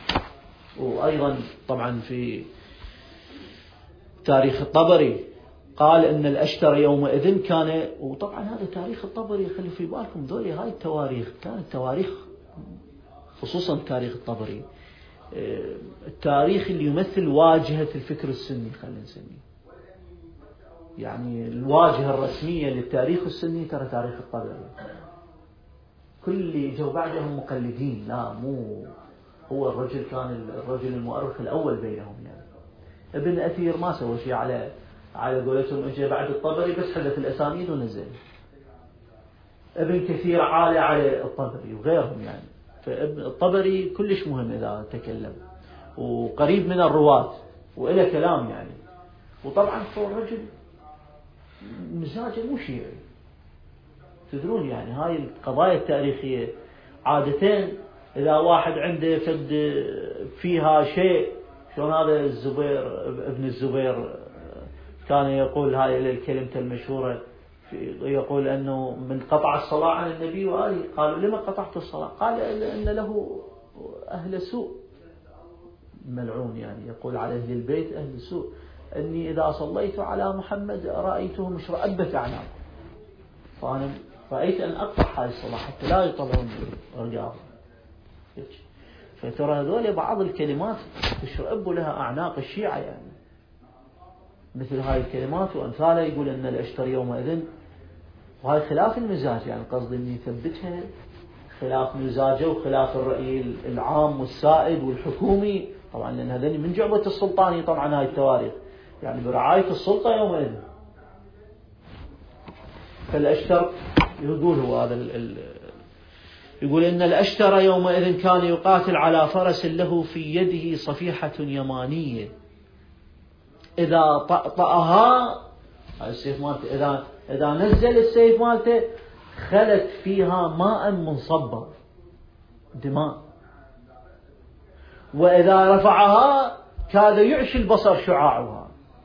وأيضا طبعا في تاريخ الطبري قال إن الأشتر يومئذ كان، وطبعا هذا تاريخ الطبري، خلوا في بالكم ذولي هاي التواريخ كانت تواريخ، خصوصا تاريخ الطبري التاريخ اللي يمثل واجهة الفكر السني، خلينا نسميه يعني الواجهة الرسمية للتاريخ السني ترى تاريخ الطبري. كل اللي جو بعدهم مقلدين، لا مو هو الرجل، كان الرجل المؤرخ الأول بينهم يعني. ابن أثير ما سوى شيء على على قولتهم، اجى بعد الطبري بس حذف الأسانيد ونزل. ابن كثير عالي على الطبري وغيرهم يعني. فابن الطبري كلش مهم إذا تكلم، وقريب من الرواة وإلى كلام يعني. وطبعا هو الرجل مزاجه مو شيعي، تدرون يعني هاي القضايا التاريخية عادة إذا واحد عنده فد فيها شيء، شلون هذا الزبير ابن الزبير كان يقول هاي الكلمة المشهورة، يقول أنه من قطع الصلاة عن النبي وآله، قالوا لما قطعت الصلاة؟ قال أن له أهل سوء ملعون يعني، يقول على أهل البيت أهل سوء، أني إذا صليت على محمد رأيتهم مشرأبة أعناق، فأنا رأيت أن أقطع هذه الصلاة حتى لا يطلعون رجال. فترى هذول بعض الكلمات تشرب لها أعناق الشيعة يعني، مثل هاي الكلمات وأمثالها. يقول أن الأشتر يومئذ، وهي خلاف المزاج يعني، قصدي أن يثبتها خلاف مزاجه وخلاف الرأي العام والسائد والحكومي طبعا، لأن هذين من جعبة السلطاني طبعا هاي التواريخ يعني برعاية السلطة يومئذ. فالأشتر يقول هو هذا ال يقول إن الأشتر يومئذ كان يقاتل على فرس له في يده صفيحة يمانية، إذا طأطأها السيف مالته، إذا إذا نزل السيف مالته خلت فيها ماء منصبا دماء، وإذا رفعها كاد يعشي البصر شعاعها.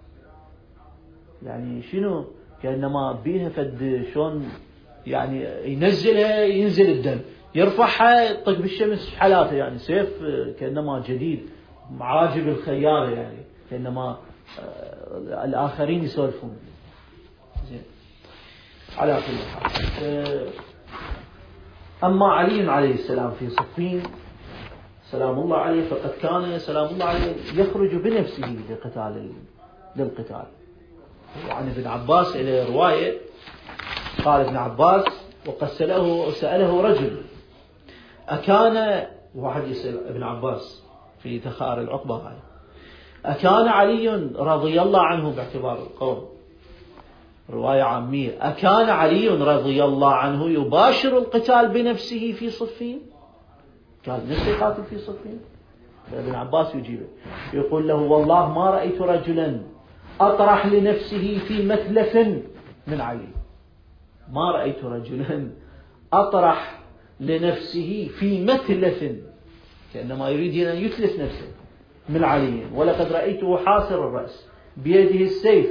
يعني شنو؟ كأنما بيها فد شون يعني، ينزلها ينزل الدم، يرفعها يطق بالشمس حالاته يعني، سيف كأنما جديد معاجب الخيال يعني، كأنما الآخرين يسولفون. زين على كل حال. أما علي عليه السلام في صفين سلام الله عليه، فقد كان سلام الله عليه يخرج بنفسه لقتال للقتال. وعن ابن عباس إلى رواية قال ابن عباس وقد سأله سأله رجل أكان، واحد يسأل ابن عباس في تخار العقبة هاي، أكان علي رضي الله عنه باعتبار القوم، رواية عامية، أكان علي رضي الله عنه يباشر القتال بنفسه في صفين؟ كان نفسه يقاتل في صفين؟ فابن عباس يجيبه يقول له والله ما رأيت رجلا أطرح لنفسه في مثلث من علي، ما رأيت رجلا أطرح لنفسه في مثلث، كأنما يريد أن يتلف نفسه من علي، ولقد رأيته حاسر الرأس بيده السيف،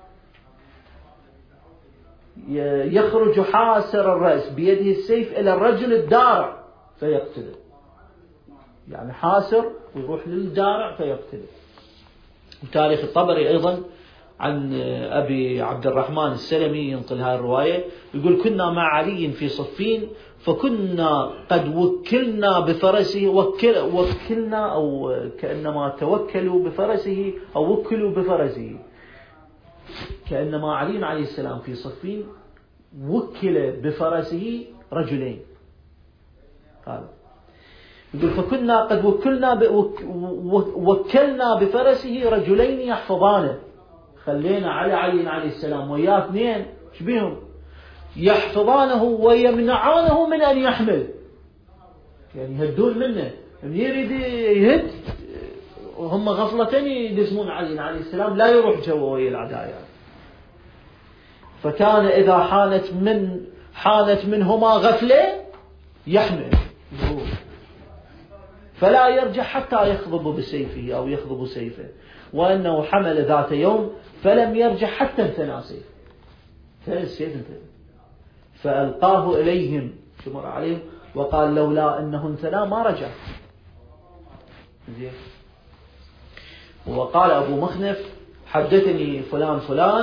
يخرج حاسر الرأس بيده السيف إلى الرجل الدارع فيقتله، يعني حاسر ويروح للدارع فيقتله. وتاريخ الطبري أيضا عن أبي عبد الرحمن السلمي ينقل هذه الرواية، يقول كنا مع علي في صفين فكنا قد وكلنا بفرسه، وكل وكلنا أو كأنما توكلوا بفرسه أو وكلوا بفرسه، كأنما علي عليه السلام في صفين وكل بفرسه رجلين. قال يقول فكنا قد وكلنا وكلنا بفرسه رجلين يحفظانه، خلينا على علي عليه السلام وياه اثنين شبيهم يحفظانه ويمنعانه من أن يحمل، يعني يهدون منه، من يريد يهد وهم غفلتين يدزمون علي عليه السلام لا يروح جوا ويا العدايا. فكان إذا حانت من حانت منهما غفلة يحمل فلا يرجع حتى يخضب بسيفه أو يخضب سيفه، وأنه حمل ذات يوم فلم يرجع حتى انثنى سيفه، فالسيف انثنى فألقاه إليهم شمر عليهم وقال لولا أنه انثنى ما رجع. زين. وقال أبو مخنف حدثني فلان فلان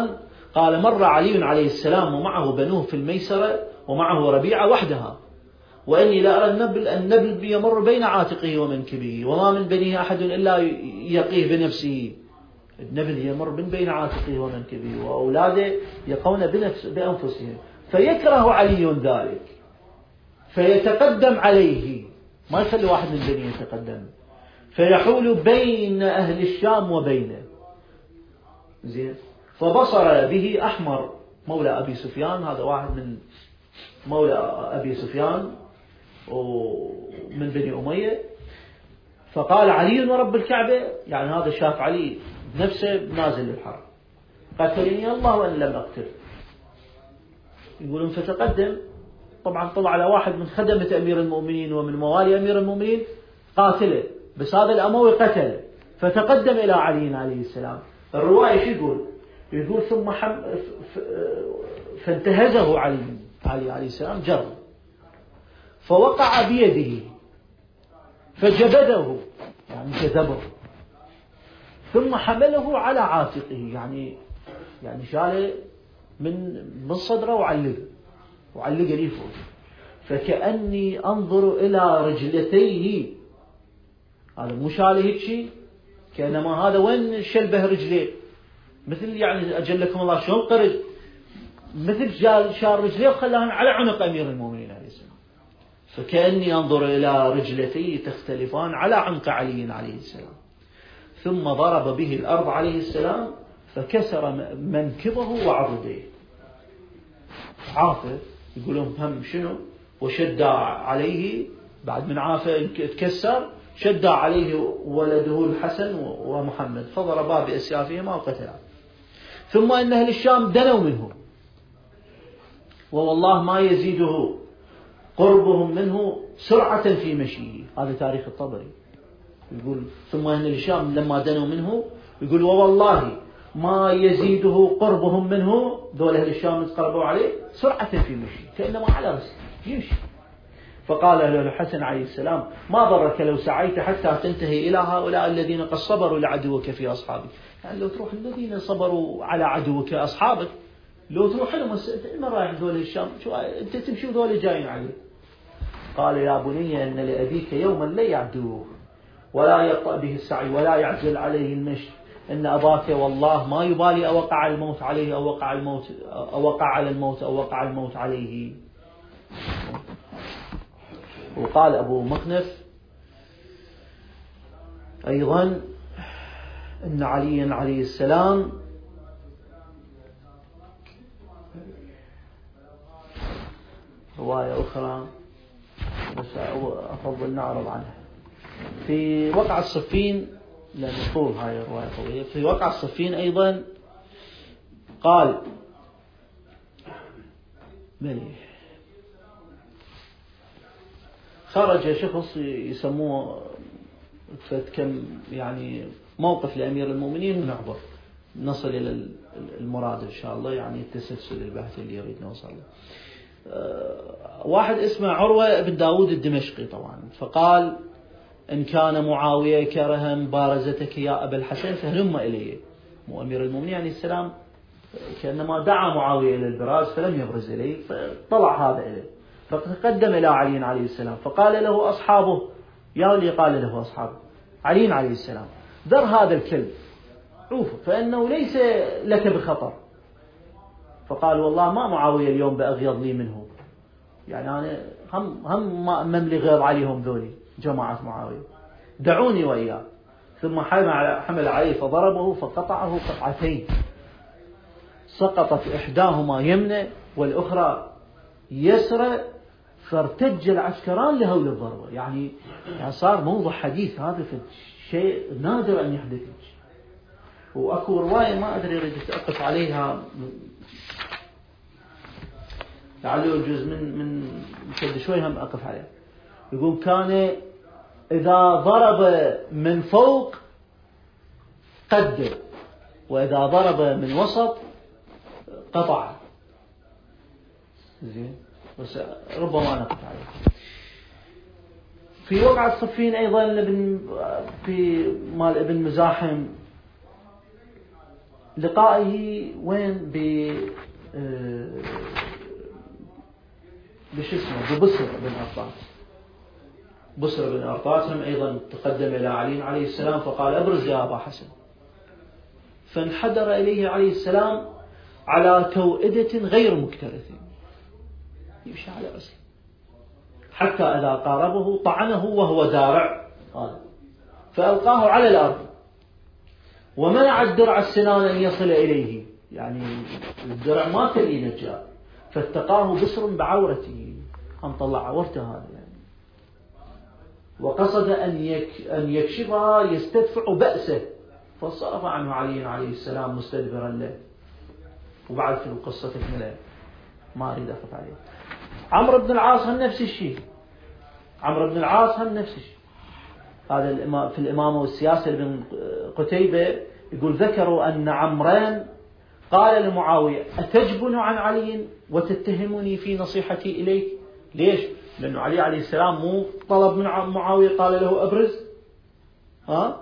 قال مر علي عليه السلام ومعه بنوه في الميسرة ومعه ربيعة وحدها، وإني لا أرى النبل النبل يمر بين عاتقه ومنكبه وما من بنيه أحد إلا يقيه بنفسه. النبل يمر من بين عاتقه ومنكبه وأولاده يقون بنفس بأنفسهم، فيكره علي ذلك فيتقدم عليه، ما يخلي واحد من بنيه يتقدم، فيحول بين أهل الشام وبينه. زين. فبصر به أحمر مولى أبي سفيان، هذا واحد من مولى أبي سفيان ومن بني أمية، فقال علي ورب الكعبة، يعني هذا شاف علي نفسه نازل للحرب، قتلني الله وأن لم أقتل. يقولون فتقدم، طبعا طلع على واحد من خدمة أمير المؤمنين ومن موالي أمير المؤمنين قاتله، بس هذا الأموي قتل، فتقدم إلى علي عليه السلام. الرواية شو يقول؟ يقول ثم حم... فانتهزه علي علي عليه السلام جر، فوقع بيده فجبده، يعني جذبه، ثم حمله على عاتقه، يعني يعني شاله من من صدره وعلقه وعلقه لي فوق، فكأني أنظر إلى رجلتيه. هذا مو شاله هيك شيء، كأنما هذا وين شلبه رجليه، مثل يعني أجلكم الله شلون قرد، مثل شال شال رجليه وخلاهن على عنق أمير المؤمنين عليه السلام، فكأني أنظر إلى رجلتيه تختلفان على عنق علي عليه السلام. ثم ضرب به الأرض عليه السلام فكسر منكبه وعضديه. عافه يقولون هم شنو، وشد عليه بعد من عافه تكسر، شد عليه ولده الحسن ومحمد فضربا بأسيافهما وقتلا. ثم أن أهل الشام دنوا منه ووالله ما يزيده قربهم منه سرعة في مشيه. هذا تاريخ الطبري يقول ثم أن الشام لما دنوا منه يقول ووالله ما يزيده قربهم منه، دول أهل الشام تقربوا عليه سرعة في مشيه كأنما على رسل يمشي. فقال له الحسن عليه السلام ما ضرك لو سعيت حتى تنتهي إلى هؤلاء الذين قد صبروا لعدوك في أصحابك، يعني لو تروح الذين صبروا على عدوك أصحابك، لو تروح لهم ما رايح دول الشام، شو أنت تمشي ودول جايين عليه. قال يا بني أن لأبيك يوما لا يعدوه ولا يبطأ به السعي ولا يعجل عليه المشي، إن أباك والله ما يبالي أوقع الموت عليه أو وقع الموت أو وقع على الموت أو وقع الموت عليه. وقال أبو مخنف أيضا أن علي عليه السلام رواية أخرى بس أفضل نعرض عنها في وقع الصفين، لأن طول هاي الرواية طويلة. في وقع الصفين أيضا قال ملي خرج شخص يسموه كم يعني موقف لأمير المؤمنين، ونعبر نصل إلى المراد إن شاء الله، يعني التسلسل البحث اللي يريد نوصل له. واحد اسمه عروة بن داود الدمشقي طبعا، فقال إن كان معاوية كره مبارزتك يا أبا الحسن فهلم إليه. مو أمير المؤمنين عليه السلام كأنما دعا معاوية إلى البراز فلم يبرز إليه، فطلع هذا إليه فتقدم إلى علي عليه السلام فقال له أصحابه، يا اللي قال له أصحابه علي عليه السلام ذر هذا الكلب عوفه فإنه ليس لك بخطر. فقال والله ما معاوية اليوم بأغيض لي منه، يعني أنا هم هم ما مملي غيظ عليهم ذولي جماعة معاوية، دعوني وإياه. ثم حمل عليه فضربه فقطعه قطعتين، سقطت إحداهما يمنى والأخرى يسرى، فارتج العسكران لهول الضربة. يعني يعني صار موضوع حديث، هذا شيء نادر أن يحدث. وأكو رواية ما أدري أريد أتأقف عليها لعله الجزء من من شد شوي هم أقف عليه. يقول كان إذا ضرب من فوق قدر، وإذا ضرب من وسط قطع. زين بس ربما نقف عليه. في وقع الصفين أيضا ابن في مال ابن مزاحم لقائه وين ب بش اسمه ببصر بن أرطاس. بصر بن أرطاس هم أيضا تقدم إلى علي عليه السلام فقال أبرز يا أبا حسن، فانحدر إليه عليه السلام على توئدة غير مكترثة، يمشي على أصل، حتى إذا قاربه طعنه وهو دارع هذا فألقاه على الأرض، ومنع الدرع السنان أن يصل إليه، يعني الدرع ما تلي نجار، فاتقاه بصر بعورته، أن طلع عورته هذا يعني، وقصد أن يك أن يكشفها يستدفع بأسه، فصرف عنه علي عليه السلام مستدبرا له. وبعد في القصة تكملة ما أريد أخذ عليه. عمرو بن العاص هم نفس الشيء، عمرو بن العاص هم نفس الشيء. هذا في الإمامة والسياسة بن قتيبة يقول ذكروا أن عمران قال لمعاوية أتجبن عن علي وتتهمني في نصيحتي إليك؟ ليش؟ لأنه علي عليه السلام مو طلب من معاوية قال له أبرز، ها؟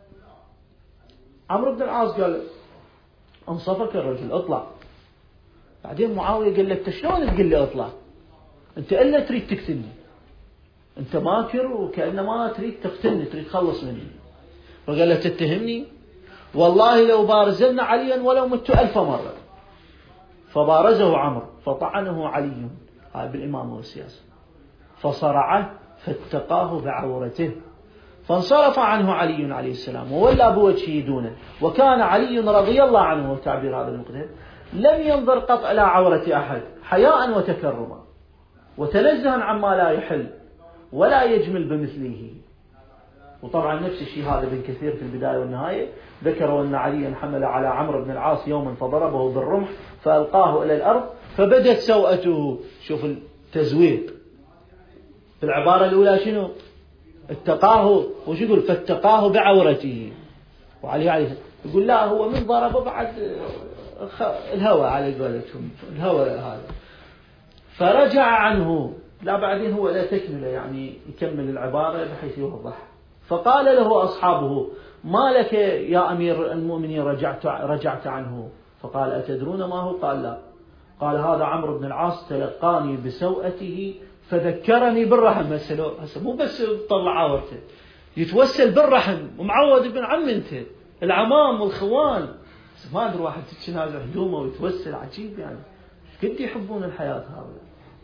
عمرو بن العاص قال انصفك الرجل اطلع. بعدين معاوية قال له شلون تقول لي اطلع؟ انت الا تريد تقتلني، انت ماكر وكأنه ما تريد تقتلني، تريد تخلص مني. فقال له تتهمني؟ والله لو بارزلنا عليا ولو مت ألف مرة. فبارزه عمرو فطعنه علي، هاي بالإمامة والسياسة، فصرعه فاتقاه بعورته، فانصرف عنه علي عليه السلام وولى بوجهه دونه. وكان علي رضي الله عنه، تعبير هذا المقدم، لم ينظر قط إلى عورة أحد حياء وتكرما وتنزها عما لا يحل ولا يجمل بمثله. وطبعا نفس الشيء هذا ابن كثير في البداية والنهاية ذكروا أن عليا حمل على عمرو بن العاص يوما فضربه بالرمح فألقاه إلى الأرض فبدت سوءته. شوف التزويق في العبارة الأولى شنو؟ اتقاه، وش يقول؟ فاتقاه بعورته. وعلي عليه يقول لا هو من ضربه بعد الهوى على قولتهم، الهوى هذا، فرجع عنه. لا بعدين هو لا تكمل يعني يكمل العبارة بحيث يوضح. فقال له أصحابه ما لك يا أمير المؤمنين رجعت, رجعت عنه؟ فقال أتدرون ما هو؟ قال لا. قال هذا عمرو بن العاص تلقاني بسوءته فذكرني بالرحم. هسه مو بس طلع عورته، يتوسل بالرحم، ومعود ابن عم انت العمام والخوان، ما ادري واحد تنازع هدومه ويتوسل، عجيب يعني قد يحبون الحياة هؤلاء.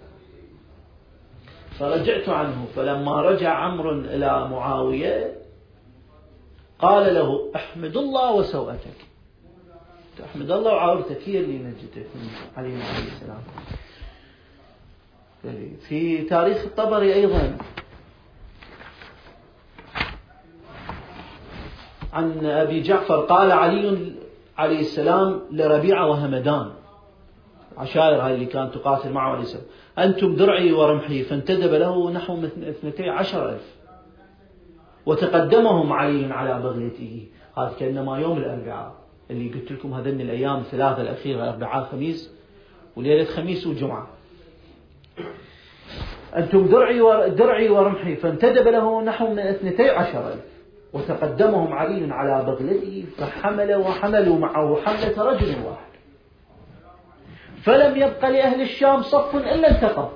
فرجعت عنه. فلما رجع عمرو إلى معاوية قال له احمد الله وسوءتك، احمد الله وعورتك هي اللي نجتك من علي عليه السلام. في تاريخ الطبري أيضا عن أبي جعفر قال علي عليه السلام لربيعة وهمدان، عشائر هاي اللي كانت تقاتل معه عليه السلام، أنتم درعي ورمحي، فانتدب له نحو اثنتي عشر ألف، وتقدمهم علي على بغلته. هذا كأنما يوم الأربعاء اللي قلت لكم هذين الأيام الثلاثة الأخيرة، أربعاء خميس وليلة خميس وجمعة. أنتم درعي ودرعي ورمحي، فانتدب له نحو من اثنتي عشر ألف، وتقدمهم علي على بغلته فحمل وحملوا معه حملة رجل واحد، فلم يبق لأهل الشام صف إلا انتقض،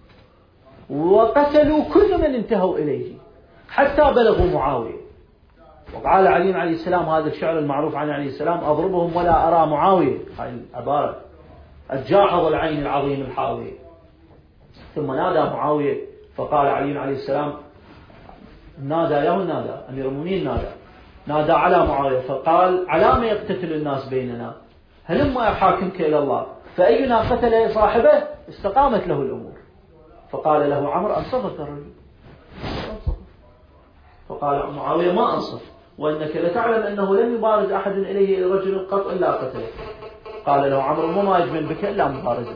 وقتلوا كل من انتهوا إليه حتى بلغوا معاوية. وقال علي عليه السلام هذا الشعر المعروف عن عليه السلام أضربهم ولا أرى معاوية، هاي العبارة الجاحظ العين العظيم الحاوية. ثم نادى معاوية فقال علي عليه السلام نادى له نادى أمير المؤمنين نادى نادى على معاوية فقال على ما يقتتل الناس بيننا؟ هلما يحاكمك إلى الله، فأينا قتل صاحبه استقامت له الأمور. فقال له عمرو أنصفك الرجل، فقال معاوية ما أنصف، وأنك لتعلم أنه لم يبارز أحد إليه رجل قط إلا قتله. قال له عمرو وما يجمل بك إلا مبارزة.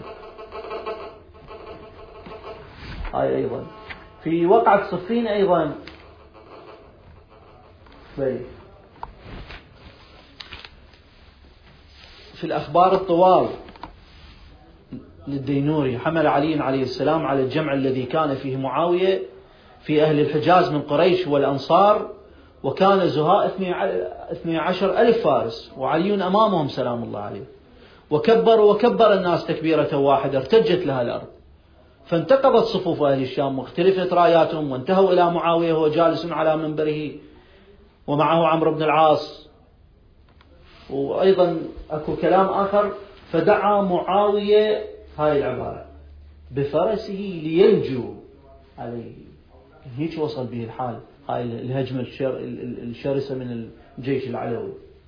هاي أيضا في وقعة صفين أيضا في الأخبار الطوال للدينوري حمل علي عليه السلام على الجمع الذي كان فيه معاوية في أهل الحجاز من قريش والأنصار وكان زهاء اثني عشر ألف فارس وعلي أمامهم سلام الله عليه، وكبروا وكبر الناس تكبيرة واحدة ارتجت لها الأرض، فانتقضت صفوف أهل الشام واختلفت راياتهم، وانتهوا إلى معاوية وهو جالس على منبره ومعه عمرو بن العاص. وأيضا أكو كلام آخر، فدعا معاوية هاي العبارة بفرسه لينجو عليه. هيك وصل به الحال، هاي الهجمة الشر الشرسة من الجيش العلوي.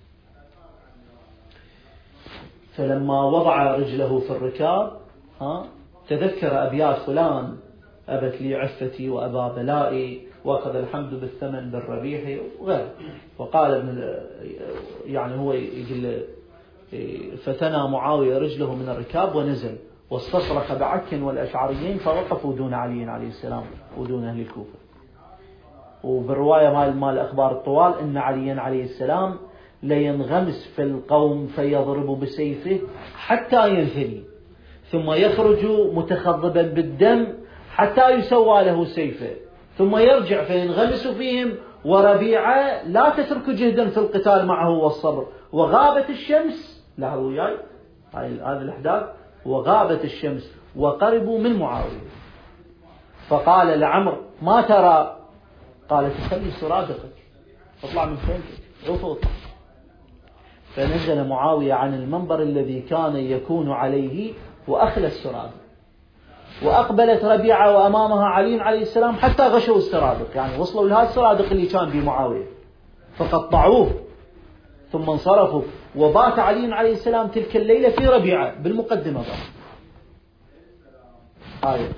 فلما وضع رجله في الركاب ها تذكر أبيات فلان: أبت لي عفتي وأبا بلائي وأخذ الحمد بالثمن بالربيح وغيره. وقال ابن يعني هو يقول فثنى معاوية رجله من الركاب ونزل واستصرخ بعك والأشعريين فوقفوا دون علي عليه السلام ودون أهل الكوفة. وبالرواية مال مال أخبار الطوال إن عليا عليه السلام لينغمس في القوم فيضرب بسيفه حتى ينثني، ثم يخرج متخضبا بالدم حتى يسوى له سيفه، ثم يرجع فينغمس فيهم. وربيعة لا تترك جهدا في القتال معه والصبر. وغابت الشمس، لاحظوا وياي هذه الأحداث، وغابت الشمس وقربوا من معاوية. فقال لعمر: ما ترى؟ قال: تخلي سرادقك، اطلع من خيمتك، عفوا. فنزل معاوية عن المنبر الذي كان يكون عليه وأخلى السرادق، وأقبلت ربيعة وأمامها علي عليه السلام حتى غشوا السرادق، يعني وصلوا لهذا السرادق اللي كان بمعاوية فقطعوه ثم انصرفوا. وبات علي عليه السلام تلك الليلة في ربيعة بالمقدمة بقى. آية.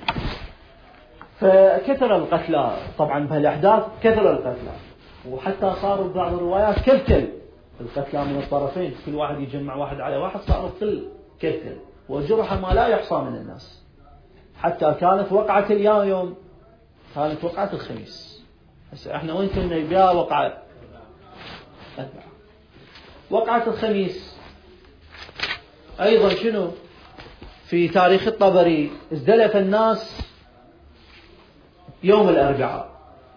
فكثر القتلى طبعا بهالأحداث، كثر القتلى، وحتى صاروا بعض الروايات كلكل القتلى من الطرفين، كل واحد يجمع واحد على واحد، صاروا كل كلكل، وجرح ما لا يحصى من الناس. حتى كانت وقعة اليوم يوم كانت وقعة الخميس. هسه احنا وين كنا بها وقعة وقعة الخميس. ايضا شنو في تاريخ الطبري؟ ازدلف الناس يوم الاربعاء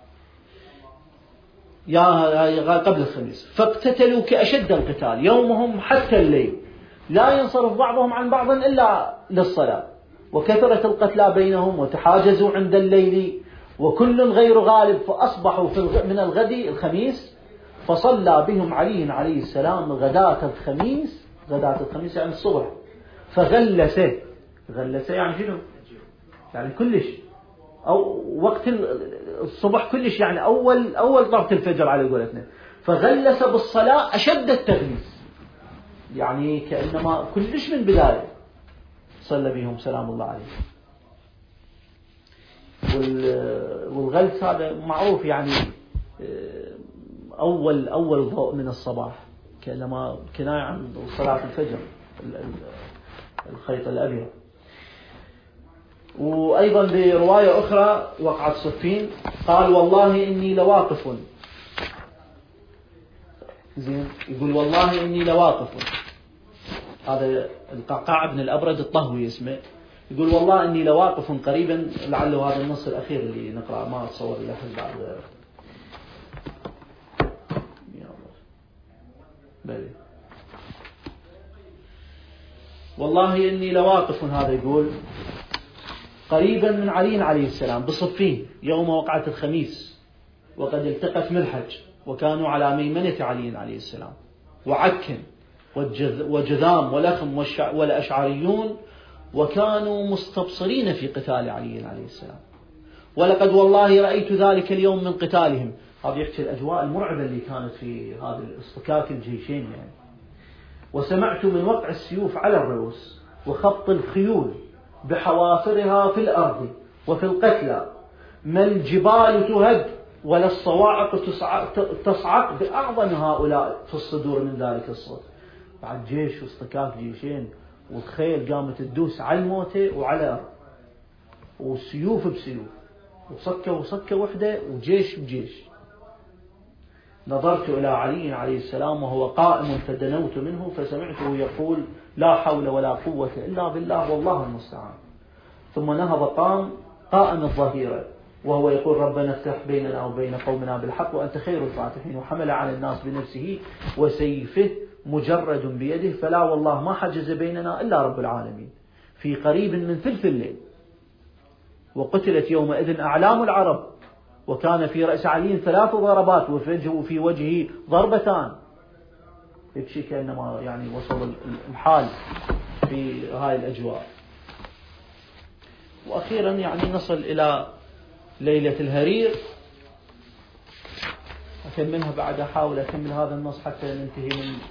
يا قبل الخميس، فاقتتلوا كأشد القتال يومهم حتى الليل، لا ينصرف بعضهم عن بعض إلا للصلاة، وكثرت القتلى بينهم وتحاجزوا عند الليل وكل غير غالب. فأصبحوا في من الغد الخميس فصلى بهم علي عليه السلام غداة الخميس، غداة الخميس يعني الصبح، فغلسه غلسه يعني شنو؟ يعني كلش أو وقت الصبح كلش، يعني أول أول طرف الفجر على قولتنا. فغلس بالصلاة أشد التغليس، يعني كأنما كلش من بداية صلى بهم سلام الله عليه. والغلس هذا معروف، يعني أول أول ضوء من الصباح، كأنما كناية عن صلاة الفجر الخيط الأبيض. وأيضا برواية أخرى وقعت صفين، قال: والله إني لواقف. زين، يقول: والله إني لواقف. هذا القعقاع بن الأبرد الطهوي اسمه، يقول: والله إني لواقف قريبا. لعله هذا النص الأخير اللي نقرأ، ما أتصور لحد بعد. يا الله بلي. والله إني لواقف، هذا يقول قريبا من علي عليه السلام بصفين يوم وقعة الخميس، وقد التقت ملحج، وكانوا على ميمنة علي عليه السلام، وعكن وجذام ولخم والأشعريون، وكانوا مستبصرين في قتال علي عليه السلام. ولقد والله رأيت ذلك اليوم من قتالهم. هذا يحكي الأجواء المرعبة اللي كانت في هذا الاصطكاك الجيشين يعني. وسمعت من وقع السيوف على الرؤوس وخبط الخيول بحوافرها في الأرض وفي القتلى، ما الجبال تهد ولا الصواعق تصعق بأعظم هؤلاء في الصدور من ذلك الصوت. بعد جيش واصطكاك جيشين، والخيل قامت تدوس على الموتى وعلى الأرض، والسيوف بسيوف، وصكة وصكة وحدة، وجيش بجيش. نظرت إلى علي عليه السلام وهو قائم فدنوت منه فسمعته يقول: لا حول ولا قوة إلا بالله والله المستعان. ثم نهض قام قائم الظهيرة وهو يقول ربنا افتح بيننا وبين قومنا بالحق وأنت خير الفاتحين، وحمل على الناس بنفسه وسيفه مجرد بيده، فلا والله ما حجز بيننا إلا رب العالمين، في قريب من ثلث الليل. وقتلت يومئذ أعلام العرب، وكان في رأس علي ثلاث ضربات وفي وجهه ضربتان. يبشي كأنما يعني وصل الحال في هاي الأجواء. وأخيرا يعني نصل إلى ليلة الهرير، أكملها بعد، أحاول أكمل هذا النص حتى ننتهي من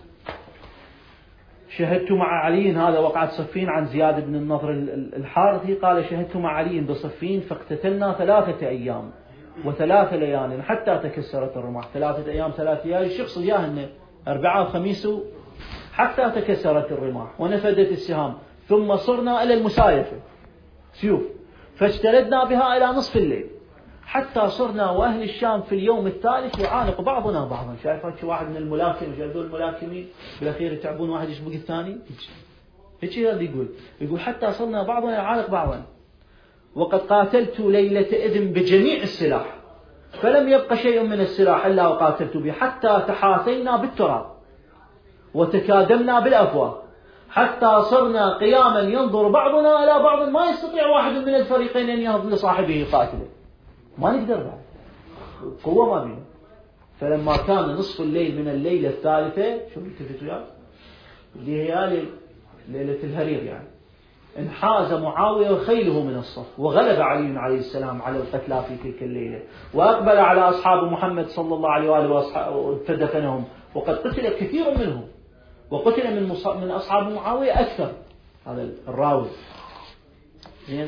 شهدت مع علي. هذا وقعت صفين عن زياد بن النضر الحارثي قال شهدت مع علي بصفين فاقتتلنا ثلاثة أيام وثلاث ليال حتى تكسرت الرماح. ثلاثة أيام ثلاث ليال، الشخص جاهن أربعة وخميس حتى تكسرت الرماح ونفدت السهام، ثم صرنا إلى المسايفة سيوف، فاجتلدنا بها إلى نصف الليل حتى صرنا وأهل الشام في اليوم الثالث يعانق بعضنا بعضا. شايف هيك واحد من الملاكم، جلدوا الملاكمين بالأخير يتعبون واحد يشبك الثاني، هيك هذا يقول يقول حتى صرنا بعضنا يعانق بعضا. وقد قاتلت ليلة إذن بجميع السلاح، فلم يبق شيء من السلاح إلا وقاتلت به، حتى تحاثينا بالتراب وتكادمنا بالأفواه، حتى صرنا قياما ينظر بعضنا إلى بعض، ما يستطيع واحد من الفريقين أن يهض لصاحبه قاتله، ما نقدر بعد قوة ما بينا. فلما كان نصف الليل من الليلة الثالثة، شو التفتوا يا اللي هي ليلة الهرير، يعني انحاز معاوية وخيله من الصف، وغلب علي عليه السلام على القتلى في تلك الليلة، وأقبل على أصحاب محمد صلى الله عليه وآله فدفنهم، وقد قتل كثير منهم، وقتل من من أصحاب معاوية أكثر. هذا الراوي زين.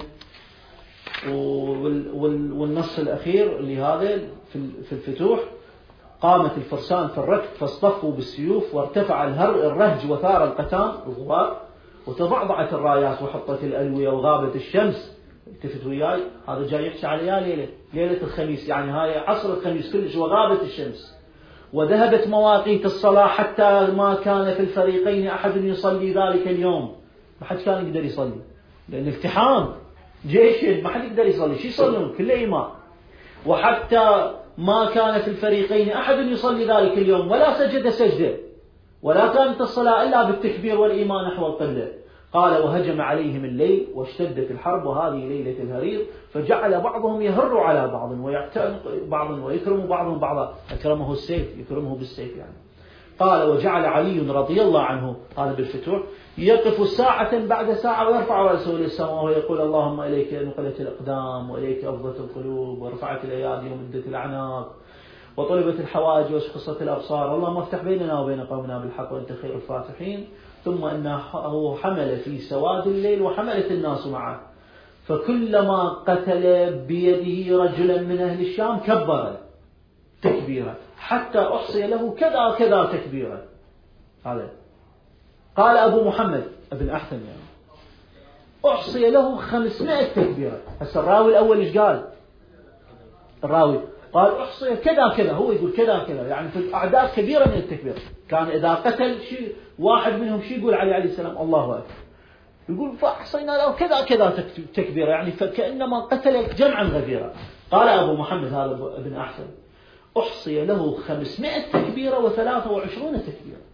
والنص الأخير اللي هذا في الفتوح، قامت الفرسان في الركب فاصطفوا بالسيوف، وارتفع الرهج وثار القتام الغبار، وتضعضعت الرايات وحطت الألوية وغابت الشمس. التفت وياي، هذا جاي يحكي على ليلة ليلة الخميس، يعني هاي عصر الخميس كلش، وغابت الشمس وذهبت مواقيت الصلاة حتى ما كان في الفريقين أحد يصلي ذلك اليوم. ما حد كان يقدر يصلي لأن التحام جيش، ما حد يقدر يصلي، شو يصلون كل إمام. وحتى ما كان في الفريقين أحد يصلي ذلك اليوم ولا سجد سجدة، ولا كانت الصلاة إلا بالتكبير والإيمان نحو القبلة. قال وهجم عليهم الليل واشتدت الحرب، وهذه ليلة الهرير، فجعل بعضهم يهر على بعض ويعتنق بعضا ويكرم بعضهم بعضا، أكرمه السيف، يكرمه بالسيف يعني. قال وجعل علي رضي الله عنه، هذا بالفتوح، يقف ساعة بعد ساعة ويرفع رأسه للسماء ويقول اللهم إليك نقلت الأقدام وإليك أفضت القلوب ورفعت الأيادي ومدت الأعناق وطلبت الحوائج واشخصت الأبصار، اللهم افتح بيننا وبين قومنا بالحق وأنت خير الفاتحين. ثم أنه حمل في سواد الليل وحملت الناس معه، فكلما قتل بيده رجلا من أهل الشام كبر تكبيرا حتى أحصي له كذا كذا تكبيرا. هذا قال أبو محمد ابن أحسن يعني أحصي له خمسمائة تكبيرا. هسه الراوي الأول إيش قال؟ الراوي قال أحصي كذا كذا، هو يقول كذا كذا، يعني في أعداد كبيرة من التكبير. كان إذا قتل شيء واحد منهم شيء يقول علي عليه السلام الله أكبر، يقول فأحصينا له كذا كذا تكبيرا، يعني فكأنما قتل جمعا غفيرا. قال أبو محمد هذا ابن أحسن أحصي له خمسمائة تكبيرة وثلاثة وعشرون تكبيرة،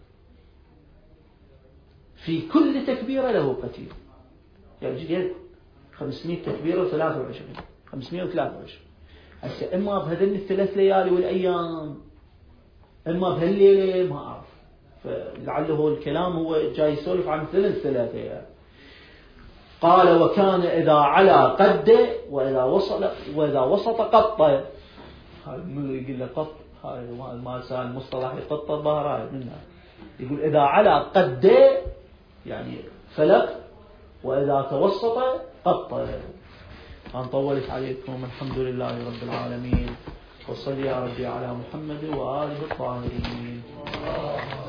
في كل تكبيرة له قتيل، يعني جد خمسمائة تكبيرة وثلاثة وعشرين، خمسمائة وثلاثة وعشرين. هسه إما بهذين الثلاث ليالي والأيام، إما بهالليلة، ما أعرف، فلعله الكلام هو جاي يسولف عن ثلاث ثلاثة يعني. قال وكان إذا علا قد وإذا وصل وإذا وسط قط. هاي يقول له قط، هاي ما سأل مصطلح قط الظهر منها. يقول إذا علا قد يعني فلق، وإذا توسط قط. أنا طولت عليكم، الحمد لله رب العالمين، وصلي يا ربي على محمد وآله الطاهرين.